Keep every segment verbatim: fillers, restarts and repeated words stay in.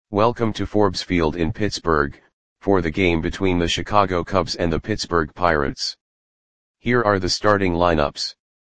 Welcome to Forbes Field in Pittsburgh, for the game between the Chicago Cubs and the Pittsburgh Pirates. Here are the starting lineups.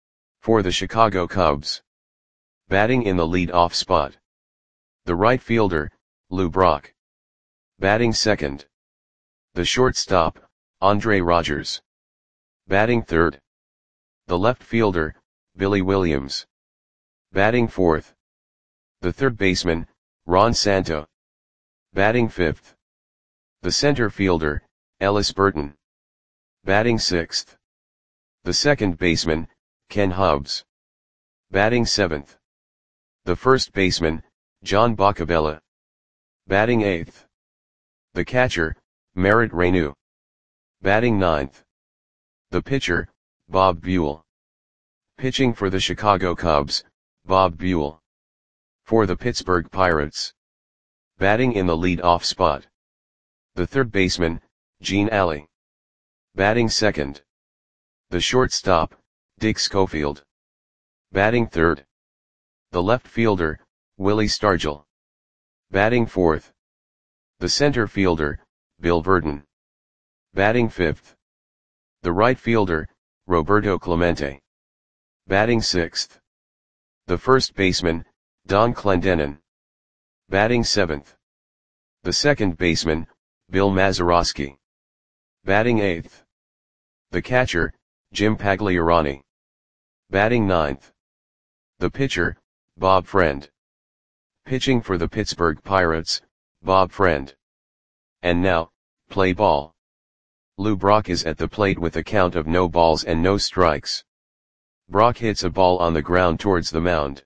For the Chicago Cubs. Batting in the lead-off spot. The right fielder, Lou Brock. Batting second. The shortstop, Andre Rogers. Batting third. The left fielder, Billy Williams. Batting fourth. The third baseman, Ron Santo. Batting fifth. The center fielder, Ellis Burton. Batting sixth. The second baseman, Ken Hubbs. Batting seventh. The first baseman, John Boccabella. Batting eighth. The catcher, Merritt Reyneau. Batting ninth. The pitcher, Bob Buell. Pitching for the Chicago Cubs, Bob Buell. For the Pittsburgh Pirates. Batting in the lead-off spot. The third baseman, Gene Alley. Batting second. The shortstop, Dick Schofield. Batting third. The left fielder, Willie Stargell. Batting fourth. The center fielder, Bill Virdon. Batting fifth. The right fielder, Roberto Clemente. Batting sixth. The first baseman, Don Clendenon. Batting seventh. The second baseman, Bill Mazeroski. Batting eighth. The catcher, Jim Pagliarani. Batting ninth. The pitcher, Bob Friend. Pitching for the Pittsburgh Pirates, Bob Friend. And now, play ball. Lou Brock is at the plate with a count of no balls and no strikes. Brock hits a ball on the ground towards the mound.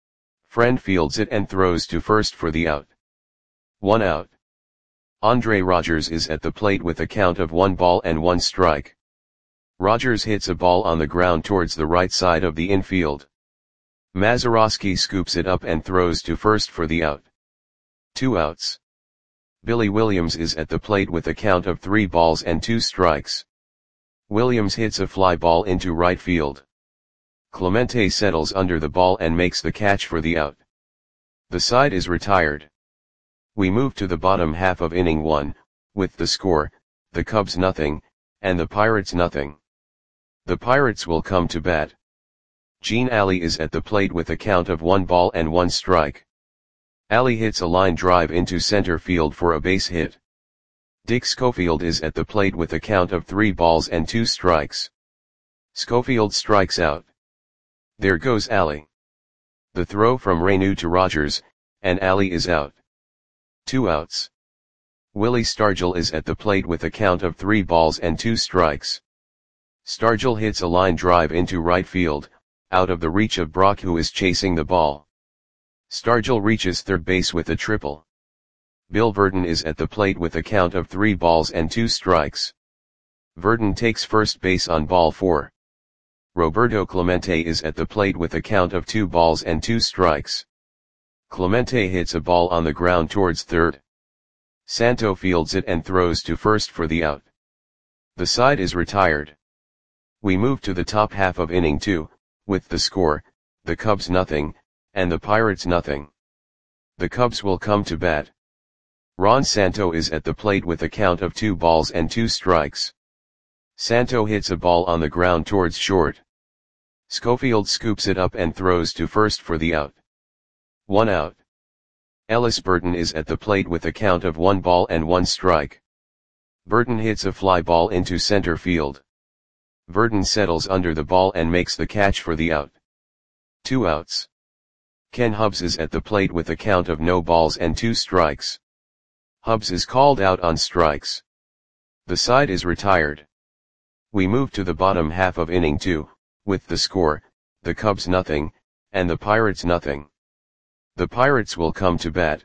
Friend fields it and throws to first for the out. One out. Andre Rogers is at the plate with a count of one ball and one strike. Rogers hits a ball on the ground towards the right side of the infield. Mazeroski scoops it up and throws to first for the out. Two outs. Billy Williams is at the plate with a count of three balls and two strikes. Williams hits a fly ball into right field. Clemente settles under the ball and makes the catch for the out. The side is retired. We move to the bottom half of inning one, with the score, the Cubs nothing, and the Pirates nothing. The Pirates will come to bat. Gene Alley is at the plate with a count of one ball and one strike. Alley hits a line drive into center field for a base hit. Dick Schofield is at the plate with a count of three balls and two strikes. Schofield strikes out. There goes Alley. The throw from Reyneau to Rogers, and Alley is out. Two outs. Willie Stargell is at the plate with a count of three balls and two strikes. Stargell hits a line drive into right field, out of the reach of Brock, who is chasing the ball. Stargell reaches third base with a triple. Bill Virdon is at the plate with a count of three balls and two strikes. Virdon takes first base on ball four. Roberto Clemente is at the plate with a count of two balls and two strikes. Clemente hits a ball on the ground towards third. Santo fields it and throws to first for the out. The side is retired. We move to the top half of inning two, with the score, the Cubs nothing, and the Pirates nothing. The Cubs will come to bat. Ron Santo is at the plate with a count of two balls and two strikes. Santo hits a ball on the ground towards short. Schofield scoops it up and throws to first for the out. One out. Ellis Burton is at the plate with a count of one ball and one strike. Burton hits a fly ball into center field. Virdon settles under the ball and makes the catch for the out. Two outs. Ken Hubbs is at the plate with a count of no balls and two strikes. Hubbs is called out on strikes. The side is retired. We move to the bottom half of inning two, with the score, the Cubs nothing, and the Pirates nothing. The Pirates will come to bat.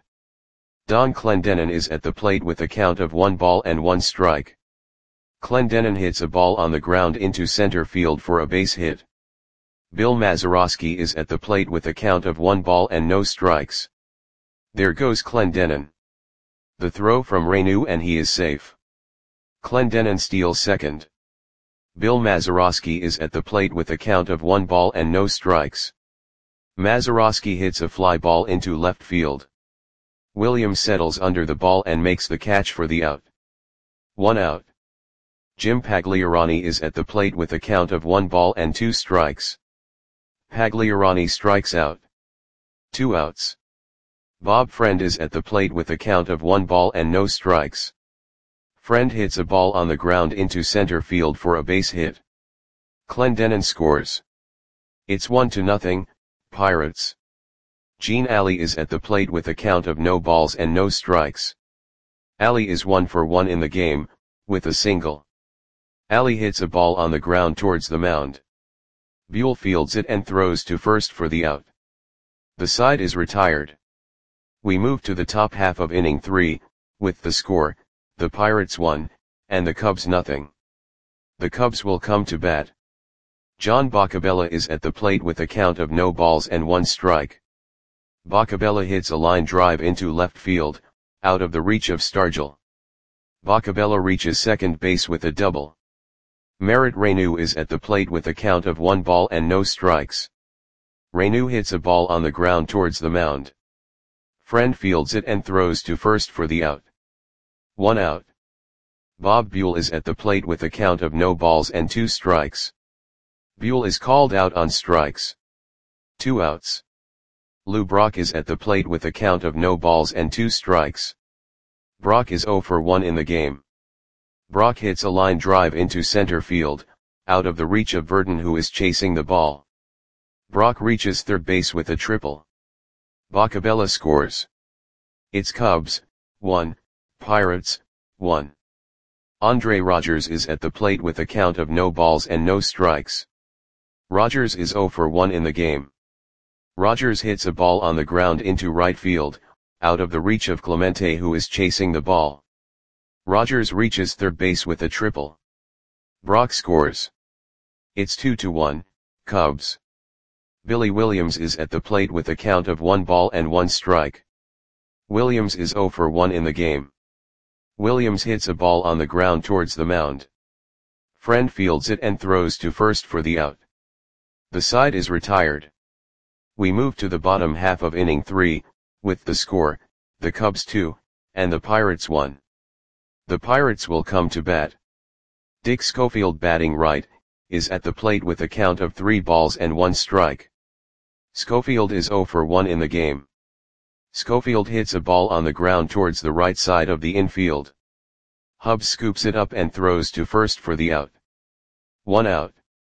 Don Clendenon is at the plate with a count of one ball and one strike. Clendenon hits a ball on the ground into center field for a base hit. Bill Mazeroski is at the plate with a count of one ball and no strikes. There goes Clendenon. The throw from Reyneau and he is safe. Clendenon steals second. Bill Mazeroski is at the plate with a count of one ball and no strikes. Mazeroski hits a fly ball into left field. Williams settles under the ball and makes the catch for the out. One out. Jim Pagliarani is at the plate with a count of one ball and two strikes. Pagliarani strikes out. Two outs. Bob Friend is at the plate with a count of one ball and no strikes. Friend hits a ball on the ground into center field for a base hit. Clendenon scores. It's one to nothing, Pirates. Gene Alley is at the plate with a count of no balls and no strikes. Alley is one for one in the game, with a single. Alley hits a ball on the ground towards the mound. Buell fields it and throws to first for the out. The side is retired. We move to the top half of inning three, with the score, the Pirates one, and the Cubs nothing. The Cubs will come to bat. John Boccabella is at the plate with a count of no balls and one strike. Boccabella hits a line drive into left field, out of the reach of Stargell. Boccabella reaches second base with a double. Merritt Reyneau is at the plate with a count of one ball and no strikes. Reyneau hits a ball on the ground towards the mound. Friend fields it and throws to first for the out. One out. Bob Buell is at the plate with a count of no balls and two strikes. Buell is called out on strikes. Two outs. Lou Brock is at the plate with a count of no balls and two strikes. Brock is zero for one in the game. Brock hits a line drive into center field, out of the reach of Verdon who is chasing the ball. Brock reaches third base with a triple. Boccabella scores. It's Cubs, one, Pirates, one. Andre Rogers is at the plate with a count of no balls and no strikes. Rogers is zero for one in the game. Rogers hits a ball on the ground into right field, out of the reach of Clemente who is chasing the ball. Rogers reaches third base with a triple. Brock scores. It's two to one, Cubs. Billy Williams is at the plate with a count of one ball and one strike. Williams is zero for one in the game. Williams hits a ball on the ground towards the mound. Friend fields it and throws to first for the out. The side is retired. We move to the bottom half of inning three, with the score, the Cubs two, and the Pirates one. The Pirates will come to bat. Dick Schofield batting right, is at the plate with a count of three balls and one strike. Schofield is zero for one in the game. Schofield hits a ball on the ground towards the right side of the infield. Hubbs scoops it up and throws to first for the out. One out.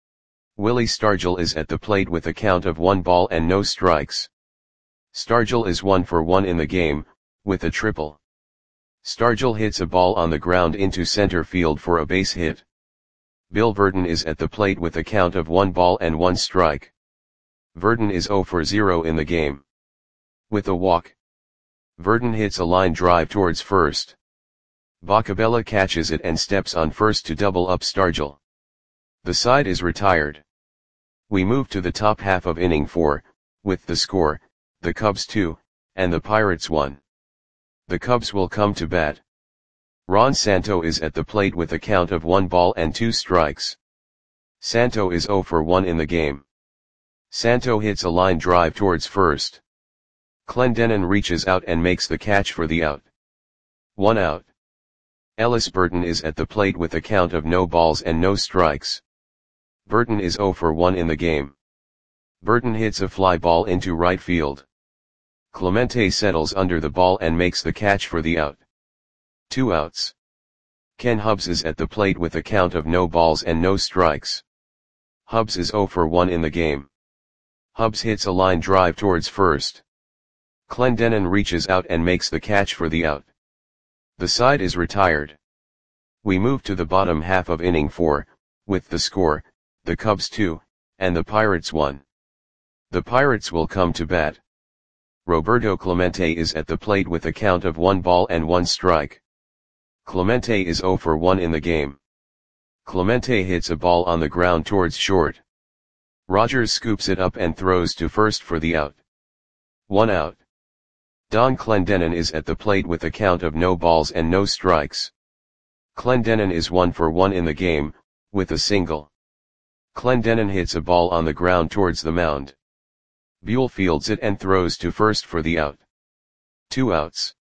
Willie Stargell is at the plate with a count of one ball and no strikes. Stargell is one for one in the game, with a triple. Stargell hits a ball on the ground into center field for a base hit. Bill Verdon is at the plate with a count of one ball and one strike. Verdon is zero for zero in the game. With a walk. Verdon hits a line drive towards first. Boccabella catches it and steps on first to double up Stargell. The side is retired. We move to the top half of inning four, with the score, the Cubs two, and the Pirates one. The Cubs will come to bat. Ron Santo is at the plate with a count of one ball and two strikes. Santo is zero for one in the game. Santo hits a line drive towards first. Clendenon reaches out and makes the catch for the out. One out. Ellis Burton is at the plate with a count of no balls and no strikes. Burton is zero for one in the game. Burton hits a fly ball into right field. Clemente settles under the ball and makes the catch for the out. Two outs. Ken Hubbs is at the plate with a count of no balls and no strikes. Hubbs is zero for one in the game. Hubbs hits a line drive towards first. Clendenon reaches out and makes the catch for the out. The side is retired. We move to the bottom half of inning four, with the score, the Cubs two, and the Pirates one. The Pirates will come to bat. Roberto Clemente is at the plate with a count of one ball and one strike. Clemente is zero for one in the game. Clemente hits a ball on the ground towards short. Rogers scoops it up and throws to first for the out. One out. Don Clendenon is at the plate with a count of no balls and no strikes. Clendenon is one for one in the game, with a single. Clendenon hits a ball on the ground towards the mound. Buell fields it and throws to first for the out. Two outs.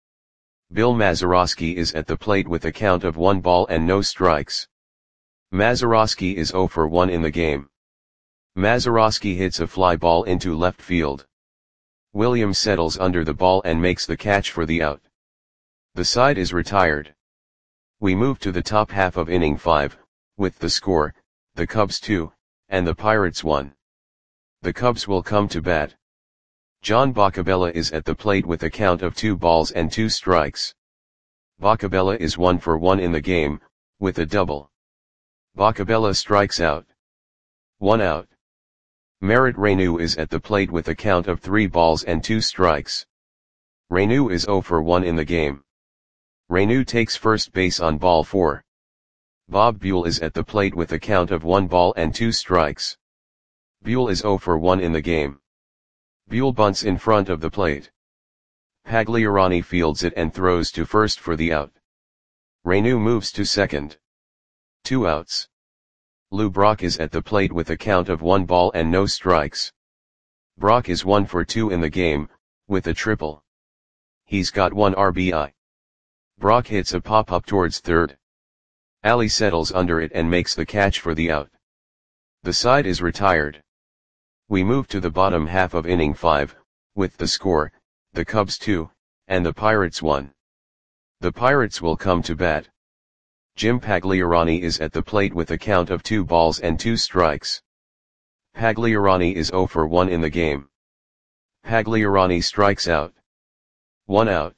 Bill Mazeroski is at the plate with a count of one ball and no strikes. Mazeroski is zero for one in the game. Mazeroski hits a fly ball into left field. Williams settles under the ball and makes the catch for the out. The side is retired. We move to the top half of inning five, with the score, the Cubs two, and the Pirates one. The Cubs will come to bat. John Boccabella is at the plate with a count of two balls and two strikes. Boccabella is one for one in the game, with a double. Boccabella strikes out. One out. Merritt Reyneau is at the plate with a count of three balls and two strikes. Reyneau is zero for one in the game. Reyneau takes first base on ball four. Bob Buell is at the plate with a count of one ball and two strikes. Buell is zero for one in the game. Buell bunts in front of the plate. Pagliarani fields it and throws to first for the out. Reyneau moves to second. Two outs. Lou Brock is at the plate with a count of one ball and no strikes. Brock is one for two in the game, with a triple. He's got one R B I. Brock hits a pop-up towards third. Ali settles under it and makes the catch for the out. The side is retired. We move to the bottom half of inning five, with the score, the Cubs two, and the Pirates one. The Pirates will come to bat. Jim Pagliarani is at the plate with a count of two balls and two strikes. Pagliarani is zero for one in the game. Pagliarani strikes out. One out.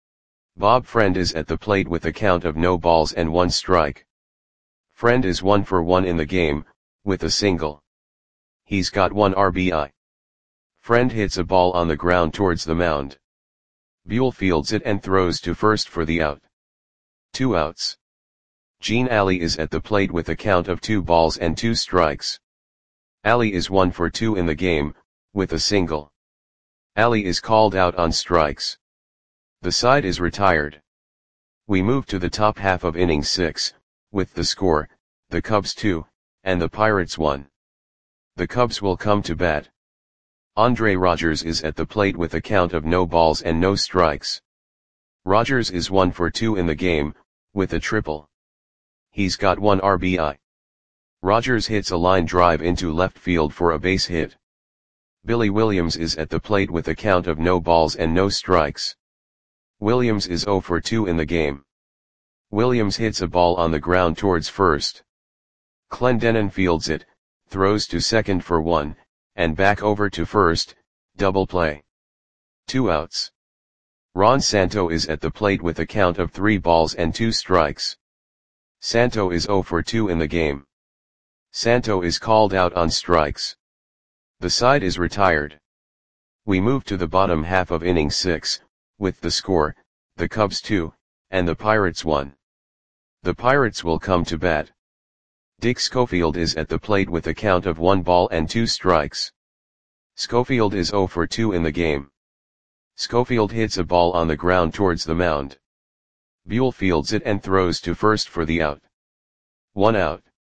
Bob Friend is at the plate with a count of no balls and one strike. Friend is one for one in the game, with a single. He's got one R B I. Friend hits a ball on the ground towards the mound. Buell fields it and throws to first for the out. Two outs. Gene Ali is at the plate with a count of two balls and two strikes. Ali is one for two in the game, with a single. Ali is called out on strikes. The side is retired. We move to the top half of inning six, with the score, the Cubs two, and the Pirates one. The Cubs will come to bat. Andre Rogers is at the plate with a count of no balls and no strikes. Rogers is one for two in the game, with a triple. He's got one R B I. Rogers hits a line drive into left field for a base hit. Billy Williams is at the plate with a count of no balls and no strikes. Williams is zero for two in the game. Williams hits a ball on the ground towards first. Clendenon fields it, throws to second for one, and back over to first, double play. Two outs. Ron Santo is at the plate with a count of three balls and two strikes. Santo is zero for two in the game. Santo is called out on strikes. The side is retired. We move to the bottom half of inning six, with the score, the Cubs two, and the Pirates one. The Pirates will come to bat. Dick Schofield is at the plate with a count of one ball and two strikes. Schofield is zero for two in the game. Schofield hits a ball on the ground towards the mound. Buell fields it and throws to first for the out. One out.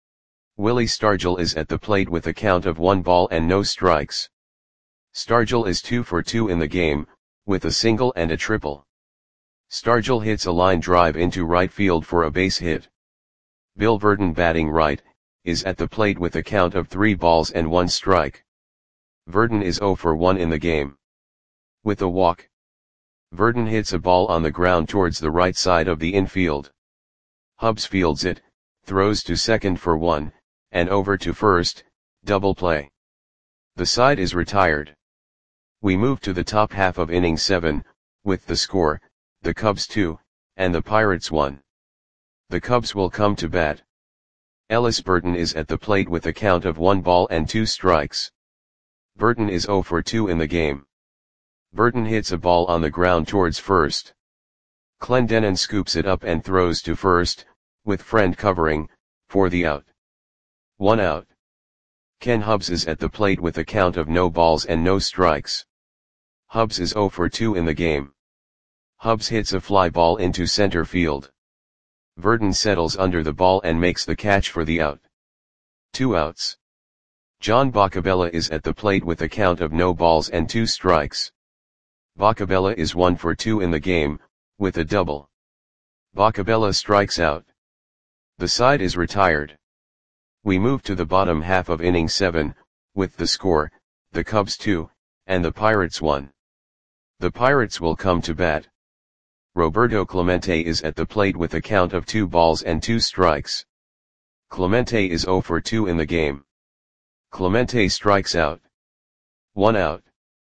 Willie Stargell is at the plate with a count of one ball and no strikes. Stargell is two for two in the game, with a single and a triple. Stargell hits a line drive into right field for a base hit. Bill Verdon, batting right, is at the plate with a count of three balls and one strike. Verdon is zero for one in the game. With a walk. Verdon hits a ball on the ground towards the right side of the infield. Hubbs fields it, throws to second for one, and over to first, double play. The side is retired. We move to the top half of inning seven, with the score, the Cubs two, and the Pirates one. The Cubs will come to bat. Ellis Burton is at the plate with a count of one ball and two strikes. Burton is zero for two in the game. Burton hits a ball on the ground towards first. Clendenon scoops it up and throws to first, with Friend covering, for the out. One out. Ken Hubbs is at the plate with a count of no balls and no strikes. Hubbs is zero for two in the game. Hubbs hits a fly ball into center field. Verdon settles under the ball and makes the catch for the out. Two outs. John Boccabella is at the plate with a count of no balls and two strikes. Boccabella is one for two in the game, with a double. Bacabella strikes out. The side is retired. We move to the bottom half of inning seven, with the score, the Cubs two, and the Pirates one. The Pirates will come to bat. Roberto Clemente is at the plate with a count of two balls and two strikes. Clemente is zero for two in the game. Clemente strikes out. One out.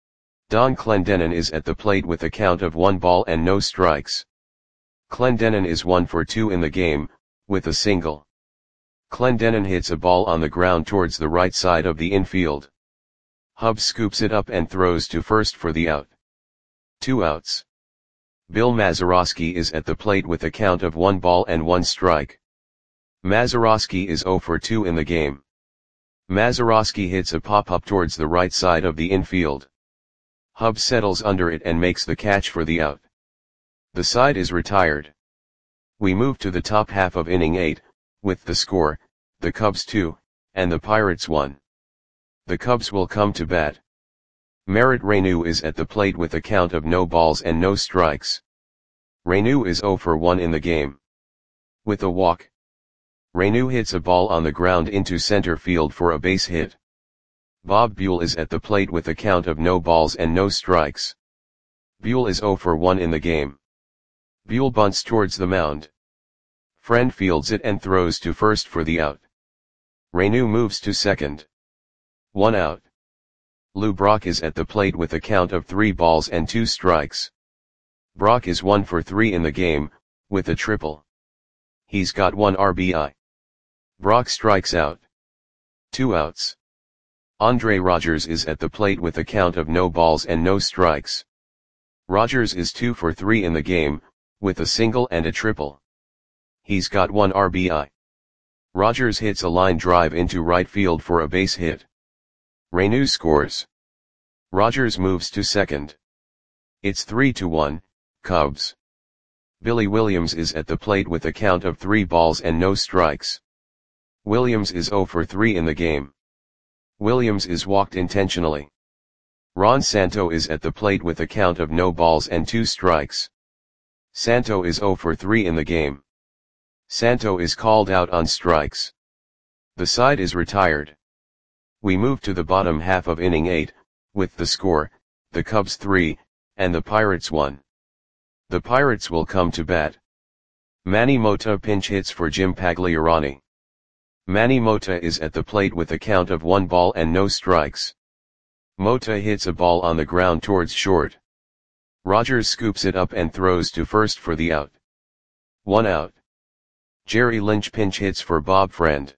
Don Clendenon is at the plate with a count of one ball and no strikes. Clendenon is one for two in the game, with a single. Clendenon hits a ball on the ground towards the right side of the infield. Hubbs scoops it up and throws to first for the out. Two outs. Bill Mazeroski is at the plate with a count of one ball and one strike. Mazeroski is zero for two in the game. Mazeroski hits a pop-up towards the right side of the infield. Hubbs settles under it and makes the catch for the out. The side is retired. We move to the top half of inning eight, with the score, the Cubs two, and the Pirates one. The Cubs will come to bat. Merritt Reyneau is at the plate with a count of no balls and no strikes. Reyneau is zero for one in the game. With a walk. Reyneau hits a ball on the ground into center field for a base hit. Bob Buell is at the plate with a count of no balls and no strikes. Buell is zero for one in the game. Buell bunts towards the mound. Friend fields it and throws to first for the out. Reyneau moves to second. One out. Lou Brock is at the plate with a count of three balls and two strikes. Brock is one for three in the game, with a triple. He's got one R B I. Brock strikes out. Two outs. Andre Rogers is at the plate with a count of no balls and no strikes. Rogers is two for three in the game, with a single and a triple. He's got one R B I. Rogers hits a line drive into right field for a base hit. Reyneau scores. Rogers moves to second. It's three to one, Cubs. Billy Williams is at the plate with a count of three balls and no strikes. Williams is zero for three in the game. Williams is walked intentionally. Ron Santo is at the plate with a count of no balls and two strikes. Santo is zero for three in the game. Santo is called out on strikes. The side is retired. We move to the bottom half of inning eight, with the score, the Cubs three, and the Pirates one. The Pirates will come to bat. Manny Mota pinch hits for Jim Pagliarani. Manny Mota is at the plate with a count of one ball and no strikes. Mota hits a ball on the ground towards short. Rogers scoops it up and throws to first for the out. One out. Jerry Lynch pinch hits for Bob Friend.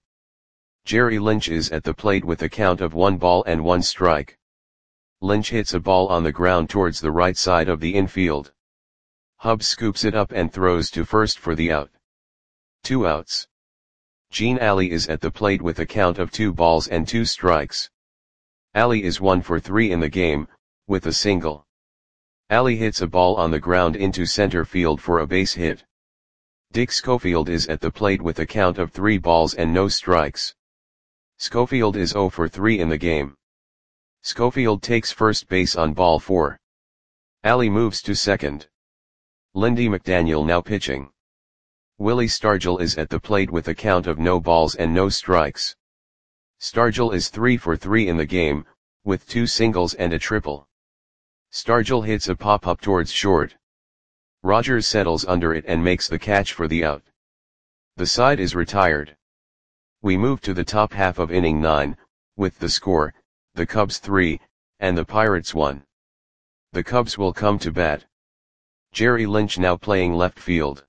Jerry Lynch is at the plate with a count of one ball and one strike. Lynch hits a ball on the ground towards the right side of the infield. Hubbs scoops it up and throws to first for the out. Two outs. Gene Alley is at the plate with a count of two balls and two strikes. Alley is one for three in the game, with a single. Alley hits a ball on the ground into center field for a base hit. Dick Schofield is at the plate with a count of three balls and no strikes. Schofield is zero for three in the game. Schofield takes first base on ball four. Alley moves to second. Lindy McDaniel now pitching. Willie Stargell is at the plate with a count of no balls and no strikes. Stargell is three for three in the game, with two singles and a triple. Stargell hits a pop-up towards short. Rogers settles under it and makes the catch for the out. The side is retired. We move to the top half of inning nine, with the score, the Cubs three, and the Pirates one. The Cubs will come to bat. Jerry Lynch now playing left field.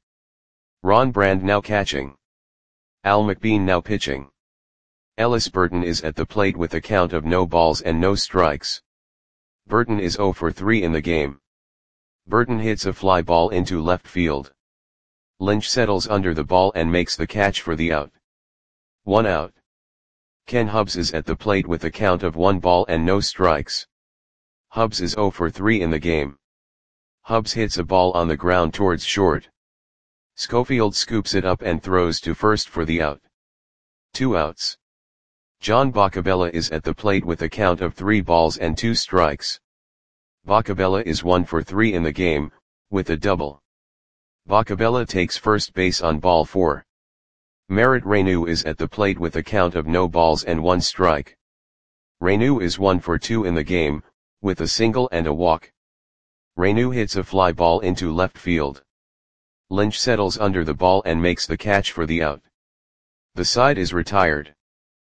Ron Brand now catching. Al McBean now pitching. Ellis Burton is at the plate with a count of no balls and no strikes. Burton is zero for three in the game. Burton hits a fly ball into left field. Lynch settles under the ball and makes the catch for the out. One out. Ken Hubbs is at the plate with a count of one ball and no strikes. Hubbs is zero for three in the game. Hubbs hits a ball on the ground towards short. Schofield scoops it up and throws to first for the out. Two outs. John Bacabella is at the plate with a count of three balls and two strikes. Bacabella is one for three in the game, with a double. Bocabella takes first base on ball four. Merit Renu is at the plate with a count of no balls and one strike. Renu is one for two in the game, with a single and a walk. Renu hits a fly ball into left field. Lynch settles under the ball and makes the catch for the out. The side is retired.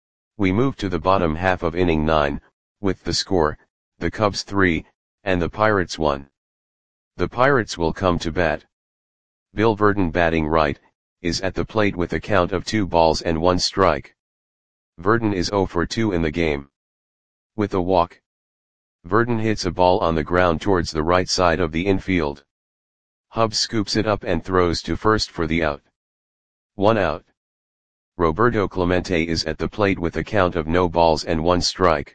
We move to the bottom half of inning nine, with the score, the Cubs three, and the Pirates one. The Pirates will come to bat. Bill Verdon, batting right, is at the plate with a count of two balls and one strike. Verdon is zero for two in the game. With a walk, Verdon hits a ball on the ground towards the right side of the infield. Hubbs scoops it up and throws to first for the out. One out. Roberto Clemente is at the plate with a count of no balls and one strike.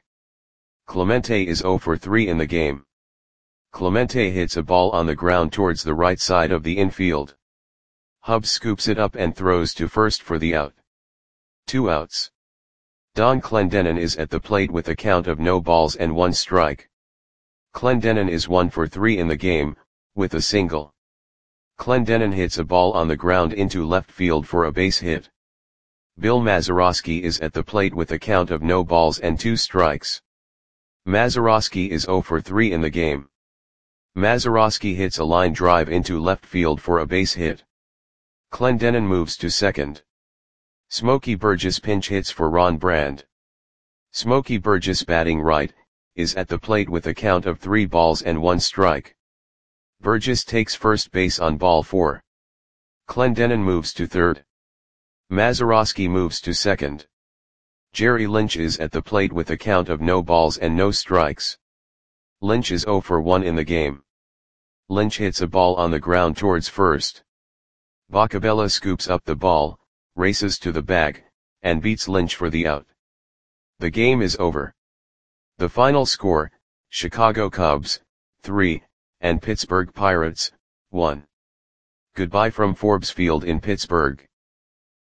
Clemente is zero for three in the game. Clemente hits a ball on the ground towards the right side of the infield. Hubbs scoops it up and throws to first for the out. Two outs. Don Clendenon is at the plate with a count of no balls and one strike. Clendenon is one for three in the game, with a single. Clendenon hits a ball on the ground into left field for a base hit. Bill Mazeroski is at the plate with a count of no balls and two strikes. Mazeroski is zero for three in the game. Mazeroski hits a line drive into left field for a base hit. Clendenon moves to second. Smokey Burgess pinch hits for Ron Brand. Smokey Burgess, batting right, is at the plate with a count of three balls and one strike. Burgess takes first base on ball four. Clendenon moves to third. Mazeroski moves to second. Jerry Lynch is at the plate with a count of no balls and no strikes. Lynch is zero for one in the game. Lynch hits a ball on the ground towards first. Bocabella scoops up the ball, races to the bag, and beats Lynch for the out. The game is over. The final score, Chicago Cubs, three, and Pittsburgh Pirates, one. Goodbye from Forbes Field in Pittsburgh.